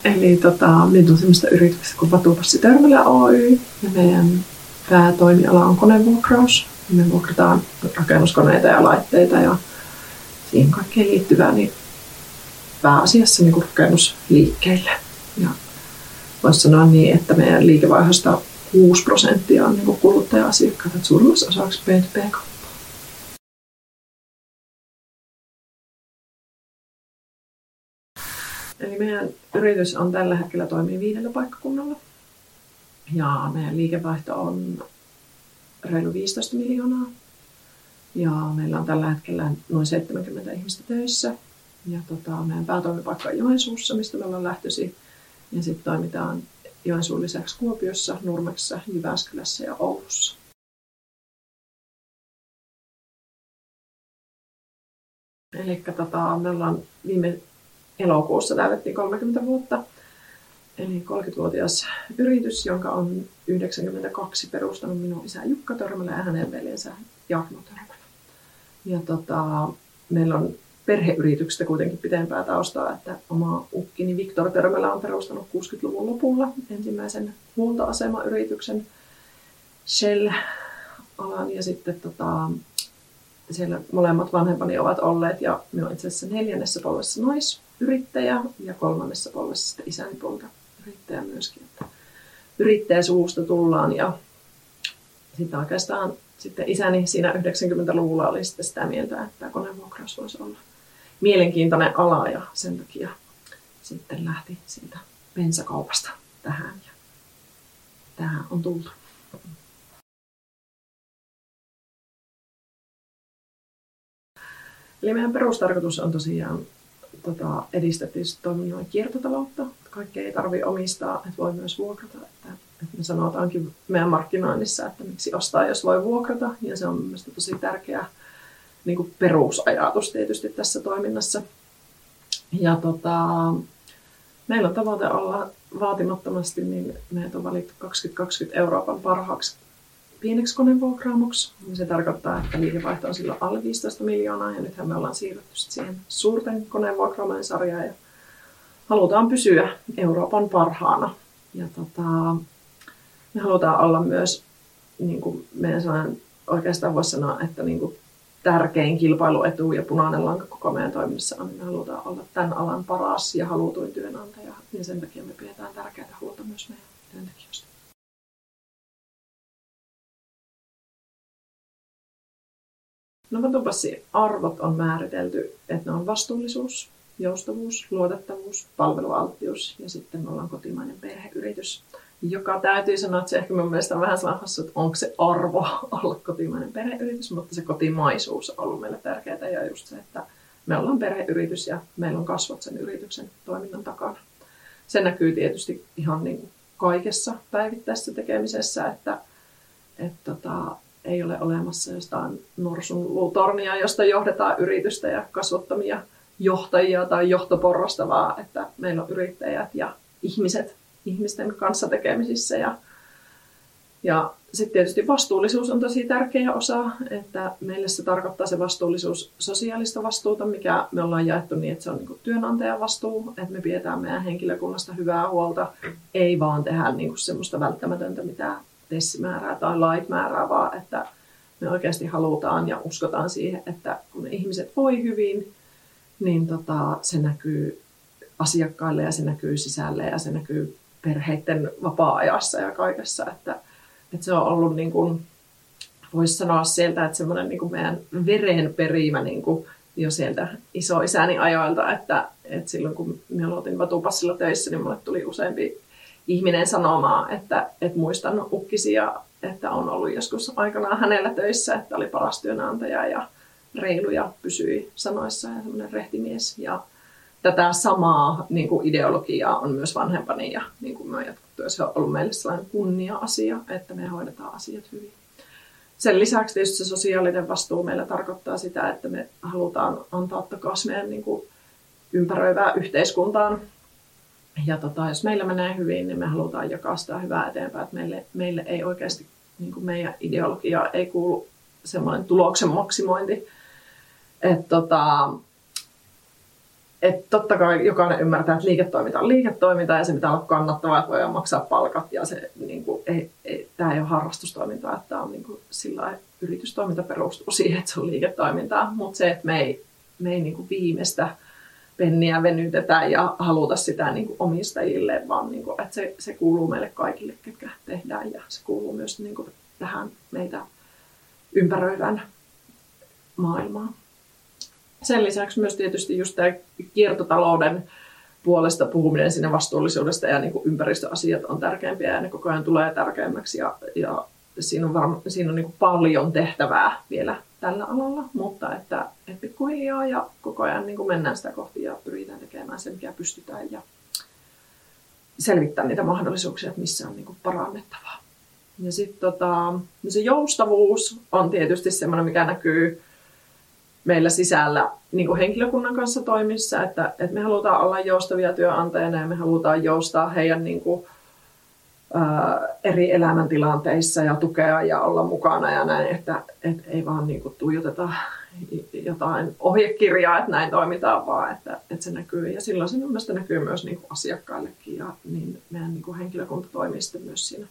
Eli nyt on semmoista yrityksestä kuin Vatupassi Törmälä Oy ja meidän päätoimiala on konevuokraus. Me vuokrataan rakennuskoneita ja laitteita ja siihen kaikkeen liittyvää niin pääasiassa niin rakennusliikkeille. Ja voisi sanoa niin, että meidän liikevaihdosta 6% on niin kuluttaja-asiakkaita, suurimmassa osaksi B2B-kauppaa. Eli meidän yritys on tällä hetkellä toimii 5 paikkakunnalla. Ja meidän liikevaihto on reilu 15 miljoonaa. Ja meillä on tällä hetkellä noin 70 ihmistä töissä. Ja meidän päätoimipaikka on Joensuussa, mistä me ollaan lähtöisin. Ja sitten toimitaan Joensuun lisäksi Kuopiossa, Nurmeksessa, Jyväskylässä ja Oulussa. Eli me ollaan viime elokuussa täytettiin 30 vuotta. Eli 30-vuotias yritys, jonka on 92 perustanut minun isä Jukka Törmälä ja hänen veljensä Jarno Törmälä. Ja meillä on perheyrityksestä kuitenkin pitempää taustaa, että oma ukkini Viktor Törmälä on perustanut 60-luvun lopulla ensimmäisen huoltoasemayrityksen Shell-alan ja sitten siellä molemmat vanhempani ovat olleet ja minä olen itse asiassa 4. polvessa naisyrittäjä ja 3. polvessa sitten isäni puolta yrittäjä myöskin. Yrittäjäsuvusta tullaan ja sitten oikeastaan sitten isäni siinä 90-luvulla oli sitten sitä mieltä, että konevuokraus voisi olla mielenkiintoinen ala ja sen takia sitten lähti siitä bensakaupasta tähän ja tähän on tultu. Eli meidän perustarkoitus on tosiaan edistää tietysti toiminnan kiertotaloutta. Kaikkea ei tarvitse omistaa, että voi myös vuokrata. Että me sanotaankin meidän markkinoinnissa, että miksi ostaa, jos voi vuokrata. Ja se on mielestäni tosi tärkeä niin kuin perusajatus tietysti tässä toiminnassa. Ja meillä on tavoite olla vaatimattomasti, niin meidät on valittu 2020 Euroopan parhaaksi pieneksi konevuokraamoksi. Se tarkoittaa, että liikevaihto on silloin alle 15 miljoonaa ja nythän me ollaan siirrytty siihen suurten konevuokraamojen sarjaan ja halutaan pysyä Euroopan parhaana. Ja me halutaan olla myös, niin kuin meidän sellainen, oikeastaan voisi sanoa, että niin kuin tärkein kilpailuetu ja punainen lanka koko meidän toiminnassa on, että me halutaan olla tämän alan paras ja halutuin työnantaja ja sen takia me pidetään tärkeää huolta myös meidän työntekijöistä. No Vatupassin arvot on määritelty, että ne on vastuullisuus, joustavuus, luotettavuus, palvelualttius ja sitten me ollaan kotimainen perheyritys, joka täytyy sanoa, että se ehkä mun mielestä on vähän sellainen hassu, että onko se arvo olla kotimainen perheyritys, mutta se kotimaisuus on ollut meille tärkeää ja just se, että me ollaan perheyritys ja meillä on kasvot sen yrityksen toiminnan takana. Se näkyy tietysti ihan niin kuin kaikessa päivittäisessä tekemisessä, että ei ole olemassa jostain norsun luutornia, josta johdetaan yritystä ja kasvottomia johtajia tai johtoporrasta, vaan että meillä on yrittäjät ja ihmisten kanssa tekemisissä. Ja sitten tietysti vastuullisuus on tosi tärkeä osa, että meille se tarkoittaa se vastuullisuus sosiaalista vastuuta, mikä me ollaan jaettu niin, että se on niin kuin työnantajan vastuu, että me pidetään meidän henkilökunnasta hyvää huolta, ei vaan tehdä niin kuin semmoista välttämätöntä, mitä TES määrää tai lait määrää, vaan että me oikeasti halutaan ja uskotaan siihen, että kun ne ihmiset voi hyvin, niin se näkyy asiakkaille ja se näkyy sisälle ja se näkyy perheiden vapaa-ajassa ja kaikessa. Että se on ollut, niin kuin, voisi sanoa sieltä, että semmoinen niin kuin meidän verenperimä niin kuin jo sieltä isoisäni ajoilta, että silloin kun minä aloitin Vatupassilla töissä, niin minulle tuli useampi ihminen sanomaan, että muistan ukkisia, että on ollut joskus aikanaan hänellä töissä, että oli paras työnantaja ja reilu ja pysyi sanoissa ja semmoinen rehtimies. Ja tätä samaa niin kuin ideologiaa on myös vanhempani ja niin kuin me on jatkettu. Ja se on ollut meille sellainen kunnia-asia, että me hoidetaan asiat hyvin. Sen lisäksi tietysti se sosiaalinen vastuu meillä tarkoittaa sitä, että me halutaan antaa takaisin meidän niin kuin ympäröivään yhteiskuntaan. Ja jos meillä menee hyvin, niin me halutaan jakaa sitä hyvää eteenpäin. Että meille ei oikeasti, niin kuin meidän ideologia ei kuulu semmoinen tuloksen maksimointi. Että että totta kai jokainen ymmärtää, että liiketoiminta on liiketoiminta ja se pitää olla kannattavaa, että voidaan maksaa palkat ja se niin kuin, tämä ei ole harrastustoimintaa, että tämä on niin kuin, sillä yritystoiminta perustuu siihen, että se on liiketoimintaa, mutta se, että me ei niin kuin viimeistä penniä venytetään ja haluta sitä niin kuin omistajille, vaan niin kuin, että se kuuluu meille kaikille, ketkä tehdään ja se kuuluu myös niin kuin tähän meitä ympäröivään maailmaan. Sen lisäksi myös tietysti just tämä kiertotalouden puolesta puhuminen siinä vastuullisuudesta ja niin kuin ympäristöasiat on tärkeämpiä ja ne koko ajan tulee tärkeämmäksi ja siinä on niin kuin paljon tehtävää vielä tällä alalla, mutta että pikkuhiljaa ja koko ajan niin kuin mennään sitä kohti ja pyritään tekemään sen, mikä pystytään ja selvittää niitä mahdollisuuksia, että missä on niin kuin parannettavaa. Ja sitten se joustavuus on tietysti semmoinen, mikä näkyy meillä sisällä niin kuin henkilökunnan kanssa toimissa, että me halutaan olla joustavia työnantajana ja me halutaan joustaa heidän niin kuin, eri elämäntilanteissa ja tukea ja olla mukana ja näin, että ei vaan niin kuin tuijoteta jotain ohjekirjaa, että näin toimitaan, vaan että se näkyy. Ja silloin se mielestäni näkyy myös niin kuin asiakkaillekin ja niin meidän niin kuin henkilökunta toimii sitten myös siinä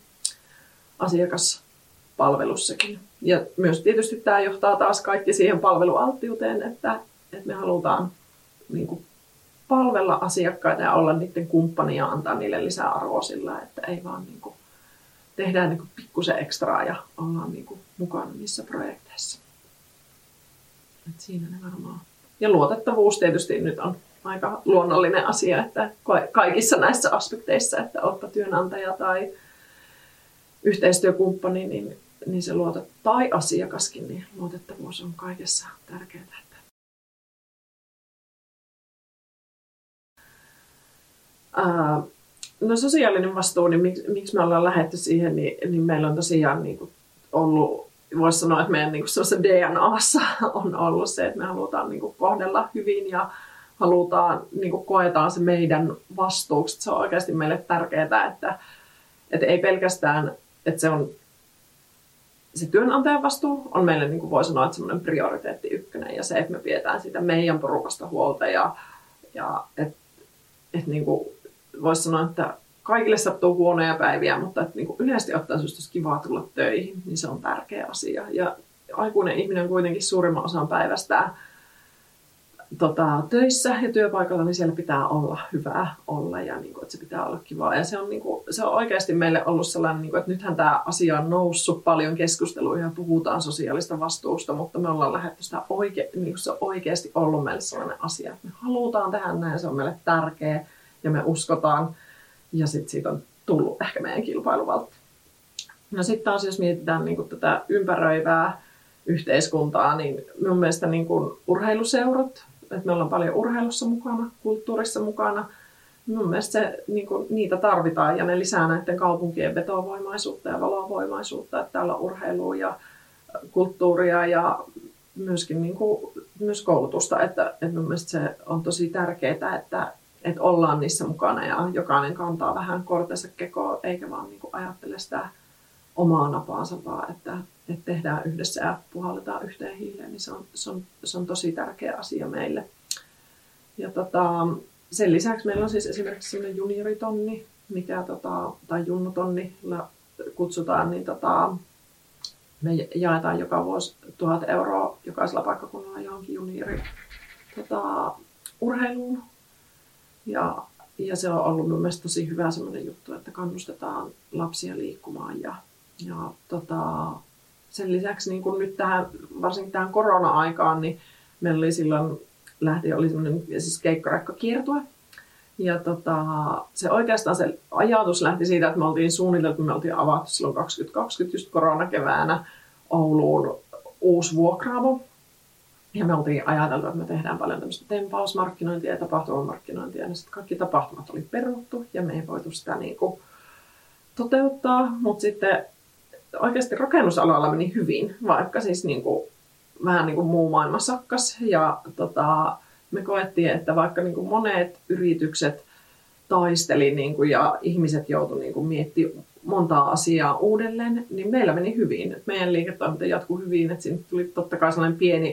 asiakaspalvelussakin. Ja myös tietysti tämä johtaa taas kaikki siihen palvelualttiuteen, että me halutaan niin kuin palvella asiakkaita ja olla niiden kumppania ja antaa niille lisää arvoa sillä, että ei vaan niin kuin tehdään niin kuin pikkusen ekstraa ja ollaan niin kuin mukana niissä projekteissa. Et siinä ne varmaan. Ja luotettavuus tietysti nyt on aika luonnollinen asia, että kaikissa näissä aspekteissa, että oletpa työnantaja tai yhteistyökumppani, niin se tai asiakaskin, niin luotettavuus on kaikessa tärkeää. No sosiaalinen vastuu, niin miksi me ollaan lähdetty siihen, niin meillä on tosiaan niin kuin ollut, voisi sanoa, että meidän niin kuin DNAssa on ollut se, että me halutaan niin kuin kohdella hyvin ja halutaan, niin kuin koetaan se meidän vastuuksi. Se on oikeasti meille tärkeää, että ei pelkästään, että se on se työnantajan vastuu on meille, niin kuin voi sanoa, että semmoinen prioriteetti ykkönen ja se, että me pidetään siitä meidän porukasta huolta ja että niin kuin voisi sanoa, että kaikille sattuu huonoja päiviä, mutta että niin kuin yleisesti ottaen olisi kivaa tulla töihin, niin se on tärkeä asia. Ja aikuinen ihminen on kuitenkin suurimman osan päivästä töissä ja työpaikalla, niin siellä pitää olla hyvää olla ja niin kuin, että se pitää olla kivaa. Ja se on, niin kuin, se on oikeasti meille ollut sellainen, niin kuin, että nythän tämä asia on noussut paljon keskusteluja ja puhutaan sosiaalista vastuusta, mutta me ollaan lähdetty sitä niin kuin se on oikeasti ollut meille sellainen asia, että me halutaan tehdä näin, se on meille tärkeä ja me uskotaan ja sitten siitä on tullut ehkä meidän kilpailuvaltti. No sitten taas, jos mietitään niin kuin tätä ympäröivää yhteiskuntaa, niin mun mielestä niin kuin urheiluseurat, että me ollaan paljon urheilussa mukana, kulttuurissa mukana. Mun mielestä se, niin kuin, niitä tarvitaan ja ne lisää näiden kaupunkien vetovoimaisuutta ja valovoimaisuutta, että täällä on urheilua ja kulttuuria ja myöskin niin kuin, myös koulutusta. Että mun mielestä se on tosi tärkeää, että ollaan niissä mukana ja jokainen kantaa vähän kortensa kekoon, eikä vaan niin kuin ajattele sitä omaa napaansa, vaan että tehdään yhdessä ja puhalletaan yhteen hiileen, niin se on tosi tärkeä asia meille. Ja sen lisäksi meillä on siis esimerkiksi sellainen junioritonni, tai junnutonni kutsutaan, niin me jaetaan joka vuosi 1 000 euroa jokaisella paikkakunnalla johonkin juniori urheiluun. Ja se on ollut mun mielestä tosi hyvä semmoinen juttu, että kannustetaan lapsia liikkumaan ja sen lisäksi niin kun nyt varsinkin tähän korona-aikaan, niin meillä oli silloin oli semmoinen siis keikkarekkakiertue. Ja se oikeastaan se ajatus lähti siitä, että me oltiin suunniteltu, me oltiin avattu silloin 2020 just koronakeväänä Ouluun uusi vuokraamo. Ja me oltiin ajateltu, että me tehdään paljon tämmöistä tempausmarkkinointia ja tapahtumamarkkinointia. Ja sitten kaikki tapahtumat oli peruttu ja me ei voitu sitä niin kuin toteuttaa. Mutta sitten oikeasti rakennusalalla meni hyvin, vaikka siis niin kuin, vähän niin kuin muu maailma sakkas. Ja me koettiin, että vaikka niin kuin monet yritykset taisteli niin kuin, ja ihmiset joutuivat niin miettimään montaa asiaa uudelleen, niin meillä meni hyvin. Et meidän liiketoiminta jatkui hyvin, että siinä tuli totta kai sellainen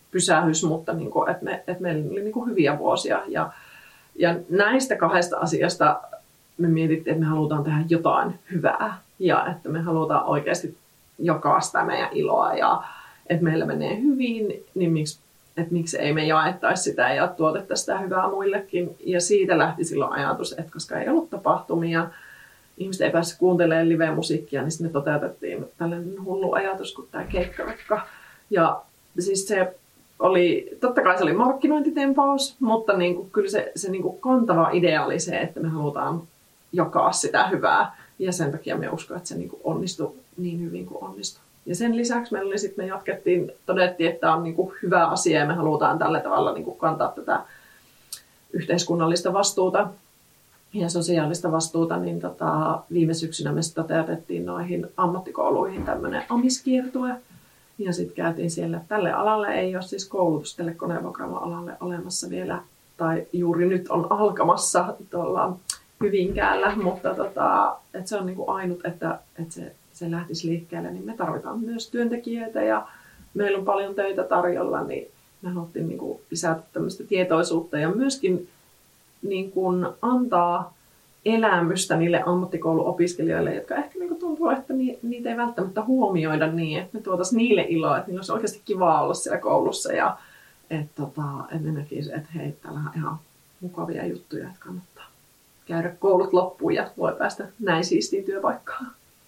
pysähys, mutta niin kuin, että meillä oli niin kuin hyviä vuosia. Ja näistä kahdesta asiasta me mietittiin, että me halutaan tehdä jotain hyvää ja että me halutaan oikeasti jakaa sitä meidän iloa ja että meillä menee hyvin, niin miksi ei me jaettaisi sitä ja tuotettaisi sitä hyvää muillekin. Ja siitä lähti silloin ajatus, että koska ei ollut tapahtumia, ihmiset ei päässyt kuuntelemaan live-musiikkia, niin sitten me toteutettiin tällainen hullu ajatus kuin tämä keikkarekka. Ja siis se oli, totta kai se oli markkinointitempaus, mutta niin kuin, kyllä se niin kuin kantava idea oli se, että me halutaan jakaa sitä hyvää. Ja sen takia me uskon, että se niin kuin onnistui niin hyvin kuin onnistui. Ja sen lisäksi me jatkettiin, todettiin, että tämä on niin kuin hyvä asia ja me halutaan tällä tavalla niin kuin kantaa tätä yhteiskunnallista vastuuta ja sosiaalista vastuuta, niin viime syksynä me toteutettiin noihin ammattikouluihin tämmöinen amiskiertue. Ja sitten käytiin siellä, tälle alalle ei ole siis koulutus tälle konevuokraamo-alalle olemassa vielä, tai juuri nyt on alkamassa tuolla Hyvinkäällä, mutta että se on niinku ainut, että se lähtisi liikkeelle, niin me tarvitaan myös työntekijöitä ja meillä on paljon töitä tarjolla, niin me haluttiin niinku lisätä tämmöistä tietoisuutta ja myöskin niinku antaa elämystä niille ammattikouluopiskelijoille, jotka ehkä niinku tuntuu, että niitä ei välttämättä huomioida niin, että me tuotaisiin niille iloa, että niillä olisi oikeasti kivaa olla siellä koulussa ja että ne näkisivät, että hei, täällä on ihan mukavia juttuja, että kannattaa käydä koulut loppuun ja voi päästä näin siistiin työpaikkaan.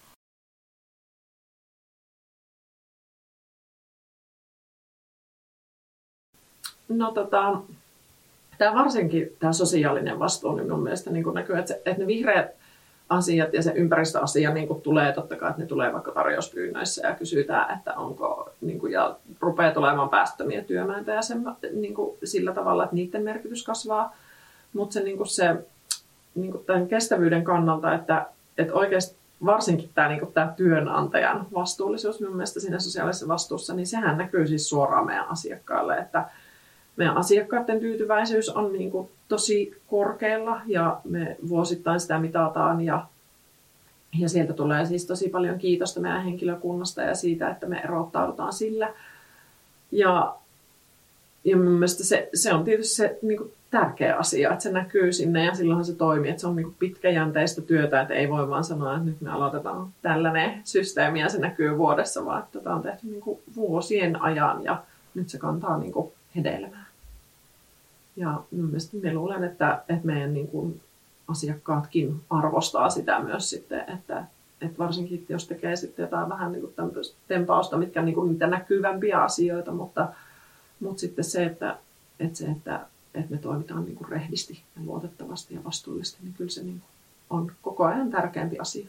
No tämä varsinkin tämä sosiaalinen vastuu, niin minun mielestä niin näkyy, että ne vihreät asiat ja se ympäristöasia niin tulee totta kai, että ne tulee vaikka tarjouspyynnöissä ja kysytään, että onko, niin ja rupeaa tulemaan päästömiä työmääntä ja sen, niin sillä tavalla, että niiden merkitys kasvaa. Mutta se tämän kestävyyden kannalta, että oikeasti varsinkin tämä työnantajan vastuullisuus minun mielestä siinä sosiaalisessa vastuussa, niin sehän näkyy siis suoraan meidän asiakkaille, että meidän asiakkaiden tyytyväisyys on niin kuin tosi korkealla ja me vuosittain sitä mitataan ja sieltä tulee siis tosi paljon kiitosta meidän henkilökunnasta ja siitä, että me erottaudutaan sillä. Ja mun mielestä se on tietysti se niin kuin tärkeä asia, että se näkyy sinne ja silloinhan se toimii, että se on niin kuin pitkäjänteistä työtä, että ei voi vaan sanoa, että nyt me aloitetaan tällainen systeemi ja se näkyy vuodessa, vaan että tätä on tehty niin kuin vuosien ajan ja nyt se kantaa niin kuin hedelmää. Ja minä luulen, että meidän niin kuin asiakkaatkin arvostaa sitä myös sitten, että varsinkin jos tekee sitten jotain vähän niin kuin tämmöistä tempausta, mitkä on niin kuin niitä näkyvämpiä asioita, mutta sitten se, että me toimitaan niin kuin rehdisti ja luotettavasti ja vastuullisesti, niin kyllä se niin kuin on koko ajan tärkeämpi asia.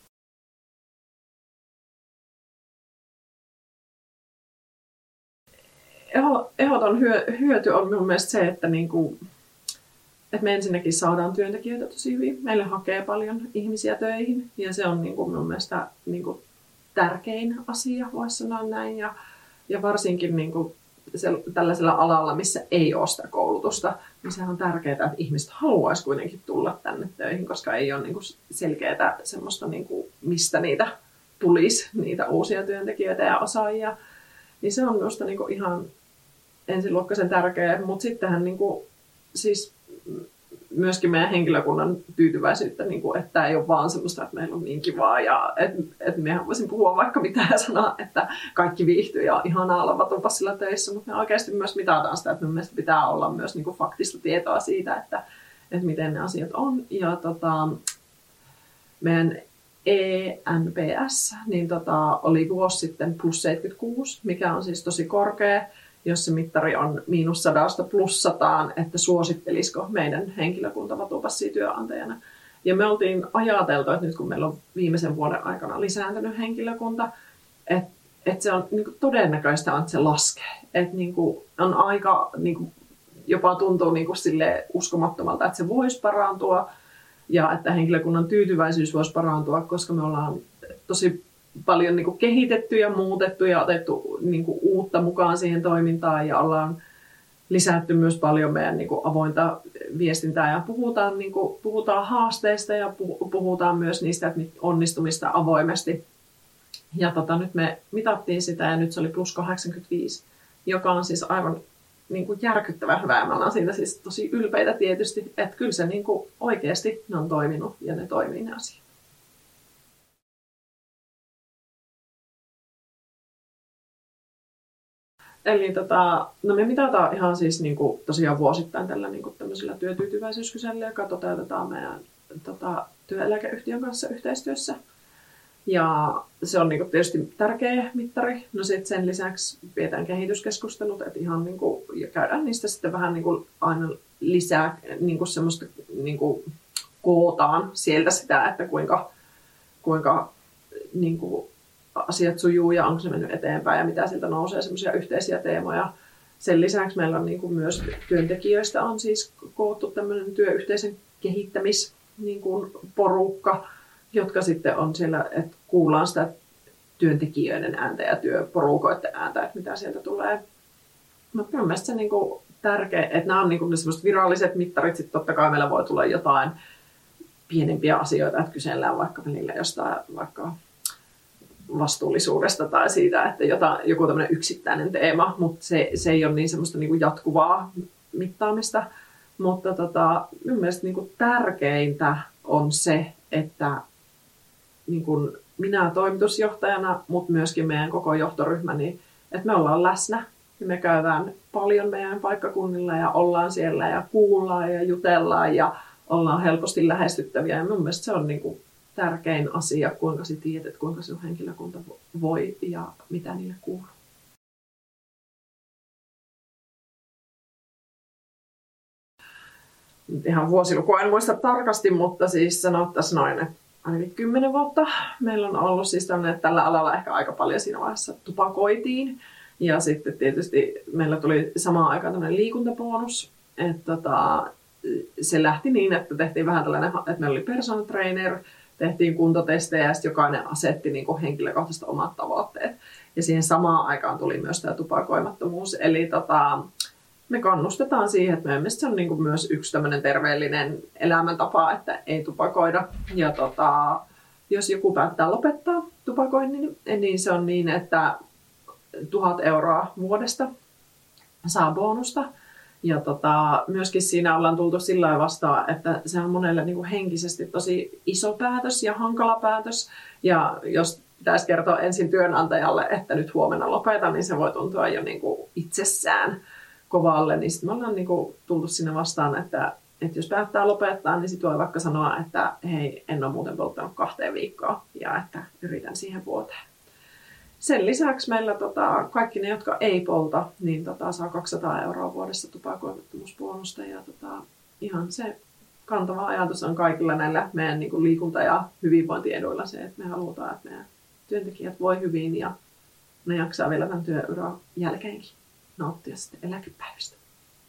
Ehdoton hyöty on minun mielestä se, että me ensinnäkin saadaan työntekijöitä tosi hyvin. Meille hakee paljon ihmisiä töihin ja se on minun mielestä tärkein asia, voisi sanoa näin. Ja varsinkin tällaisella alalla, missä ei ole sitä koulutusta, niin se on tärkeää, että ihmiset haluaisi kuitenkin tulla tänne töihin, koska ei ole selkeää semmoista, mistä niitä tulisi, niitä uusia työntekijöitä ja osaajia. Niin se on minusta ihan ensiluokkaisen tärkeää, mutta sittenhän siis myöskin meidän henkilökunnan tyytyväisyyttä, että tämä ei ole vaan semmoista, että meillä on niin kivaa ja että mehän voisin puhua vaikka mitään ja sanoa, että kaikki viihtyy ja ihanaa olla Vatupassilla töissä, mutta me oikeasti myös mitataan sitä, että mielestäni pitää olla myös faktista tietoa siitä, että miten ne asiat on. Ja meidän ENPS niin oli vuosi sitten plus 76, mikä on siis tosi korkea, jos se mittari on -100 +100, että suosittelisiko meidän henkilökunta Vatupassia työnantajana. Ja me oltiin ajateltu, että nyt kun meillä on viimeisen vuoden aikana lisääntynyt henkilökunta, että se on todennäköistä, että se laskee. Että on aika, jopa tuntuu sille uskomattomalta, että se voisi parantua ja että henkilökunnan tyytyväisyys voisi parantua, koska me ollaan tosi paljon kehitetty ja muutettu ja otettu uutta mukaan siihen toimintaan ja ollaan lisätty myös paljon meidän avointa viestintää ja puhutaan haasteista ja puhutaan myös niistä onnistumista avoimesti. Ja nyt me mitattiin sitä ja nyt se oli +85. joka on siis aivan niin kuin järkyttävän hyvä. Me ollaan siitä siis tosi ylpeitä tietysti, että kyllä se niin kuin oikeasti ne on toiminut ja ne toimii ne asiat. Eli no me mitataan ihan siis niin kuin, tosiaan vuosittain tällä niin kuin tämmöisellä työtyytyväisyyskyselyllä, joka toteutetaan meidän työeläkeyhtiön kanssa yhteistyössä. Ja se on niin kuin, tietysti tärkeä mittari. No sitten sen lisäksi pidetään kehityskeskustelut, että ihan niin kuin, ja käydään niistä sitten vähän niin kuin, aina lisää niin kuin semmoista niin kuin, kootaan sieltä sitä, että kuinka niin kuin, asiat sujuu ja onko se mennyt eteenpäin ja mitä sieltä nousee semmoisia yhteisiä teemoja. Sen lisäksi meillä on niin kuin myös työntekijöistä on siis koottu tämmöinen työyhteisön kehittämis niin kuin porukka, jotka sitten on siellä, että kuullaan sitä työntekijöiden ääntä ja työporukoiden ääntä, että mitä sieltä tulee. Mutta minun mielestä se niin kuin tärkeä, että nämä on niin kuin ne semmoiset viralliset mittarit, sitten totta kai meillä voi tulla jotain pienempiä asioita, että kysellään vaikka välillä jostain vaikka vastuullisuudesta tai siitä, että joku tämmöinen yksittäinen teema, mutta se ei ole niin semmoista niin kuin jatkuvaa mittaamista. Mutta minun mielestä niin kuin tärkeintä on se, että niin kuin minä toimitusjohtajana, mutta myöskin meidän koko johtoryhmä, niin, että me ollaan läsnä ja me käydään paljon meidän paikkakunnilla ja ollaan siellä ja kuullaan ja jutellaan ja ollaan helposti lähestyttäviä. Ja minun mielestä se on niin kuin tärkein asia, kuinka sä tiedät, kuinka sinun henkilökunta voi ja mitä niille kuuluu. Ihan vuosilukua en muista tarkasti, mutta siis sanottaisiin noin, että ainakin 10 vuotta meillä on ollut siis tämmöinen, että tällä alalla ehkä aika paljon siinä vaiheessa tupakoitiin. Ja sitten tietysti meillä tuli samaan aikaan tämmöinen liikuntabonus, että se lähti niin, että tehtiin vähän tällainen, että meillä oli personal trainer, tehtiin kuntotestejä ja sitten jokainen asetti niin kuin henkilökohtaisesti omat tavoitteet. Ja siihen samaan aikaan tuli myös tämä tupakoimattomuus. Eli me kannustetaan siihen, että meidän mielestä se on niin kuin myös yksi tämmöinen terveellinen elämäntapa, että ei tupakoida. Ja jos joku päättää lopettaa tupakoinnin, niin se on niin, että 1,000 euroa vuodesta saa bonusta. Ja myöskin siinä ollaan tultu sillä lailla vastaan, että se on monelle niin kuin henkisesti tosi iso päätös ja hankala päätös. Ja jos pitäisi kertoa ensin työnantajalle, että nyt huomenna lopetan, niin se voi tuntua jo niin kuin itsessään kovalle. Niin sitten me ollaan niin kuin tultu sinne vastaan, että jos päättää lopettaa, niin sitten voi vaikka sanoa, että hei, en ole muuten polttanut 2 viikkoa ja että yritän siihen vuoteen. Sen lisäksi meillä kaikki ne, jotka ei polta, niin saa 200 euroa vuodessa tupakoimattomuusbonusta. Ja ihan se kantava ajatus on kaikilla näillä meidän niin kuin liikunta- ja hyvinvointieduilla se, että me halutaan, että meidän työntekijät voi hyvin ja ne jaksaa vielä tämän työuran jälkeenkin nauttia sitten eläkepäivistä.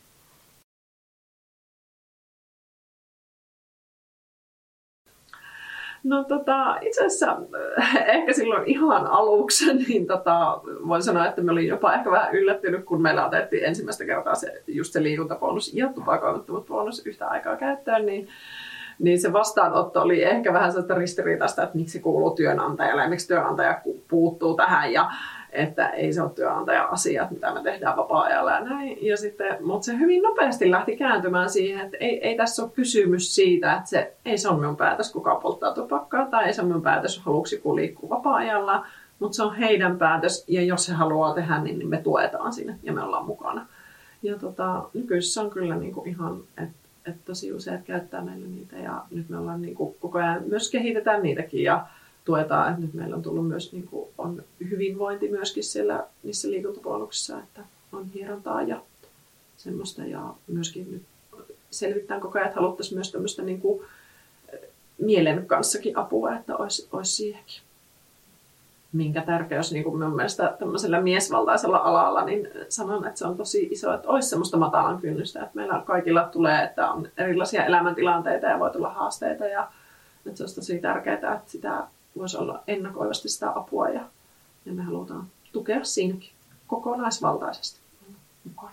No itse asiassa ehkä silloin ihan aluksi, niin voin sanoa, että me olin jopa ehkä vähän yllättynyt, kun meillä otettiin ensimmäistä kertaa just se liikuntabonus ja tupakoimattomuusbonus yhtä aikaa käyttöön, niin se vastaanotto oli ehkä vähän sellaista ristiriitaista, että miksi se kuuluu työnantajalle ja miksi työnantaja puuttuu tähän ja että ei se ole työnantajan asiat, mitä me tehdään vapaa-ajalla ja näin. Mutta se hyvin nopeasti lähti kääntymään siihen, että ei tässä ole kysymys siitä, että ei se ole minun päätös, kuka polttaa tupakkaa, tai ei se ole minun päätös, haluuko joku liikkua vapaa-ajalla, mutta se on heidän päätös, ja jos he haluaa tehdä, niin me tuetaan sinne, ja me ollaan mukana. Ja nykyisessä on kyllä niinku ihan, että tosi useat käyttää meillä niitä, ja nyt me ollaan niinku koko ajan myös kehitetään niitäkin, ja tuetaan, että nyt meillä on tullut myös niin kuin, on hyvinvointi myöskin siellä niissä liikuntapuoluksissa, että on hierontaa ja semmoista. Ja myöskin nyt selvittää koko ajan, että haluttaisiin myös tämmöistä niin kuin, mielen kanssakin apua, että olisi siihenkin. Minkä tärkeys niin kuin minun mielestä tämmöisellä miesvaltaisella alalla, niin sanon, että se on tosi iso, että olisi semmoista matalan kynnystä, että meillä kaikilla tulee, että on erilaisia elämäntilanteita ja voi tulla haasteita ja että se olisi tosi tärkeää, että sitä voisi olla ennakoivasti sitä apua ja me halutaan tukea siinäkin kokonaisvaltaisesti mukana.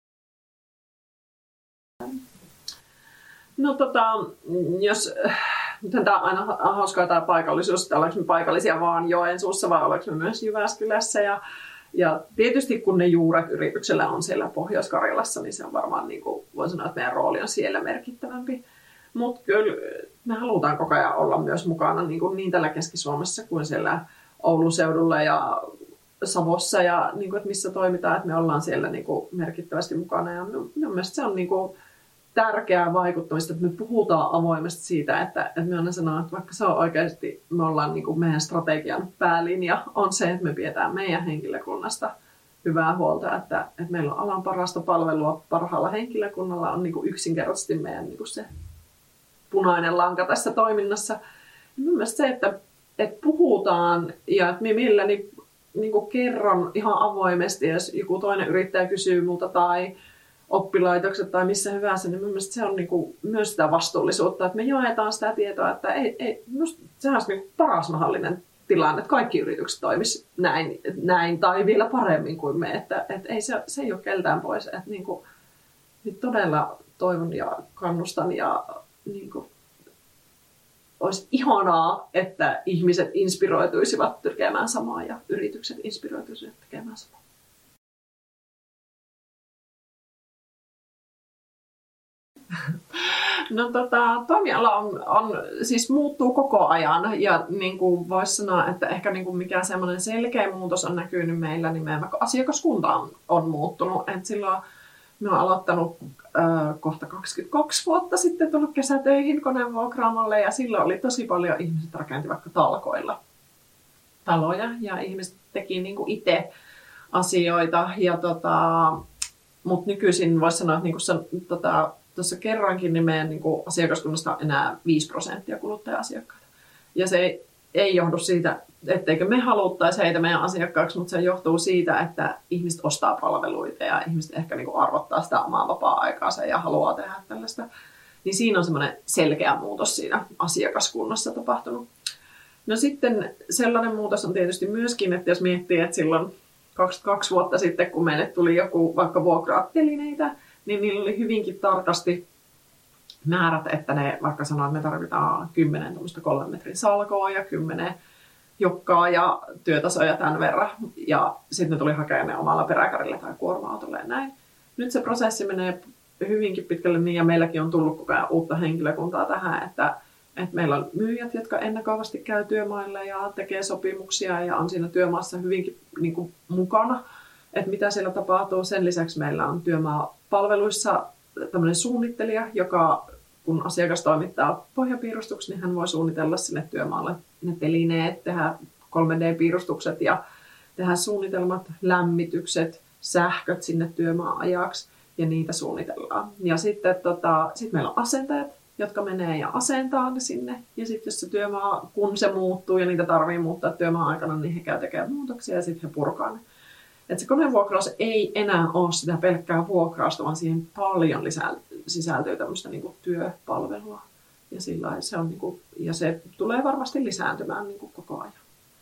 No jos tämä on aina hauskaa tämä paikallisuus, että ollaanko me paikallisia vaan Joensuussa vai ollaanko me myös Jyväskylässä. Ja tietysti kun ne juuret yrityksellä on siellä Pohjois-Karjalassa, niin se on varmaan, niin kuin voin sanoa, että meidän rooli on siellä merkittävämpi. Mutta kyllä me halutaan koko ajan olla myös mukana niin täällä Keski-Suomessa kuin siellä Oulun seudulla ja Savossa ja niin kuin, että missä toimitaan, että me ollaan siellä niin kuin merkittävästi mukana. Ja minun mielestä se on niin kuin tärkeää vaikuttamista, että me puhutaan avoimesti siitä, että me aina sanoo, että vaikka se on oikeasti, me ollaan niin kuin meidän strategian päälinja on se, että me pidetään meidän henkilökunnasta hyvää huolta, että meillä on alan parasta palvelua parhaalla henkilökunnalla on niin kuin yksinkertaisesti meidän niin kuin se punainen lanka tässä toiminnassa. Minun mielestä se, että puhutaan ja että mielelläni niin kuin kerron ihan avoimesti, jos joku toinen yrittäjä kysyy multa tai oppilaitokset tai missä hyvänsä, niin mielestäni se on niin kuin myös sitä vastuullisuutta, että me jaetaan sitä tietoa, että sehän olisi niin kuin paras mahdollinen tilanne, että kaikki yritykset toimisivat näin tai vielä paremmin kuin me, että ei se ei ole keltään pois, että niin kuin, nyt todella toivon ja kannustan ja niin kuin, olisi ihanaa, että ihmiset inspiroituisivat tekemään samaa ja yritykset inspiroituisivat tekemään samaa. No toimiala on siis muuttuu koko ajan ja niin kuin voisi sanoa, että ehkä niin kuin mikä semmoinen selkeä muutos on näkynyt meillä, niin meidän asiakaskunta on muuttunut. Et silloin me olen aloittanut kohta 22 vuotta sitten tullut kesätöihin konevuokraamolle ja silloin oli tosi paljon ihmiset rakenti vaikka talkoilla taloja ja ihmiset teki niin kuin itse asioita. Mutta nykyisin voisi sanoa, että niin kuin tuossa kerrankin niin meidän niin kuin asiakaskunnasta on enää 5% kuluttaja-asiakkaita. Ja se ei johdu siitä, etteikö me haluttaisi heitä meidän asiakkaaksi, mutta se johtuu siitä, että ihmiset ostaa palveluita ja ihmiset ehkä niin kuin arvottaa sitä omaa vapaa-aikaansa ja haluaa tehdä tällaista. Niin siinä on semmoinen selkeä muutos siinä asiakaskunnassa tapahtunut. No sitten sellainen muutos on tietysti myöskin, että jos miettii, että silloin 22 vuotta sitten, kun meille tuli joku vaikka vuokraa telineitä, niin niillä oli hyvinkin tarkasti määrät, että ne vaikka sanoo, että me tarvitaan 10 3 metrin salkoa ja 10 jokkaa ja työtasoja tämän verran. Ja sitten ne tuli hakemaan ne omalla peräkärillä tai kuorma-autolla ja näin. Nyt se prosessi menee hyvinkin pitkälle niin, ja meilläkin on tullut koko ajan uutta henkilökuntaa tähän, että meillä on myyjät, jotka ennakoivasti käy työmailla ja tekee sopimuksia ja on siinä työmaassa hyvinkin niin kuin mukana, että mitä siellä tapahtuu. Sen lisäksi meillä on työmaapalveluissa tämmöinen suunnittelija, joka kun asiakas toimittaa pohjapiirustuksen, niin hän voi suunnitella sinne työmaalle ne telineet, tehdä 3D-piirustukset ja tehdä suunnitelmat, lämmitykset, sähköt sinne työmaan ajaksi ja niitä suunnitellaan. Ja sitten sit meillä on asentajat, jotka menee ja asentaa ne sinne. Ja sitten jos se työmaa, kun se muuttuu ja niitä tarvii muuttaa työmaan aikana, niin he käy tekemään muutoksia ja sitten he purkaa ne. Et se konevuokraus ei enää ole sitä pelkkää vuokrausta, vaan siihen paljon sisältyy tämmöistä niinku työpalvelua. Ja se on niinku, ja se tulee varmasti lisääntymään niinku koko ajan.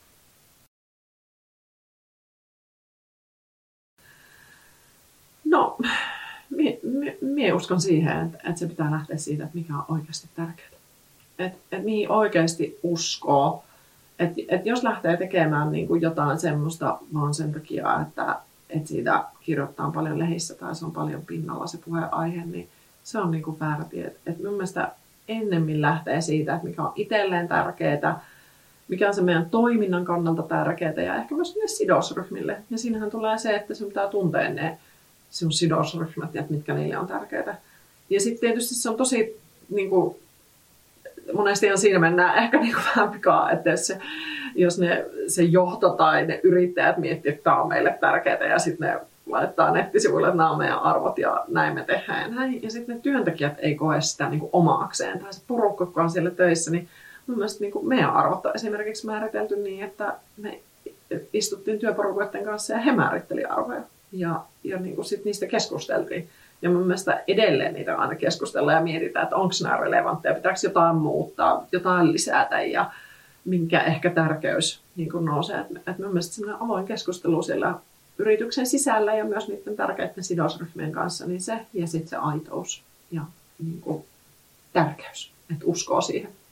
No, minä uskon siihen, että se pitää lähteä siitä, että mikä on oikeasti tärkeää. Että mihin oikeasti uskoo. Että jos lähtee tekemään niin kuin jotain semmoista vaan sen takia, että siitä kirjoittaa paljon lehissä tai se on paljon pinnalla se puheenaihe, niin se on niin kuin väärä tie. Et mun mielestä ennemmin lähtee siitä, että mikä on itselleen tärkeää, mikä on se meidän toiminnan kannalta tärkeää ja ehkä myös niille sidosryhmille. Ja siinähän tulee se, että sinun pitää tuntea ne sinun sidosryhmät ja mitkä niille on tärkeää. Ja sitten tietysti se on tosi, niin kuin, monesti on siinä mennään ehkä niin kuin vähän pikaa, että jos se johto tai ne yrittäjät miettii, että tämä on meille tärkeää ja sitten ne laittaa nettisivuille, että nämä on meidän arvot ja näin me tehdään ja näin. Ja sitten ne työntekijät ei koe sitä niin kuin omaakseen tai se porukka, joka on siellä töissä, niin mun mielestä niin kuin meidän arvot on esimerkiksi määritelty niin, että me istuttiin työporukoiden kanssa ja he määritteli arvoja. Ja niin kuin sit niistä keskusteltiin. Ja mun mielestä edelleen niitä aina keskustellaan ja mietitään, että onko nämä relevantteja, pitääkö jotain muuttaa, jotain lisätä ja minkä ehkä tärkeys niin kuin nousee. Että mun mielestä semmoinen avoin keskustelu siellä yrityksen sisällä ja myös niiden tärkeiden sidosryhmien kanssa, niin se ja sitten se aitous ja niin kuin tärkeys, että uskoo siihen.